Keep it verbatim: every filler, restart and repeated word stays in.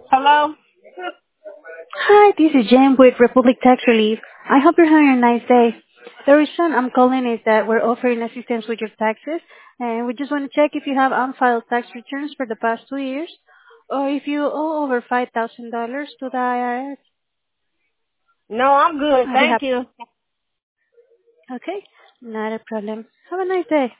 Hello? Hi, this is Jen with Republic Tax Relief. I hope you're having a nice day. The reason I'm calling is that we're offering assistance with your taxes, and we just want to check if you have unfiled tax returns for the past two years, or if you owe over five thousand dollars to the I R S. No, I'm good. I'll be Thank happy. you. Okay? Not a problem. Have a nice day.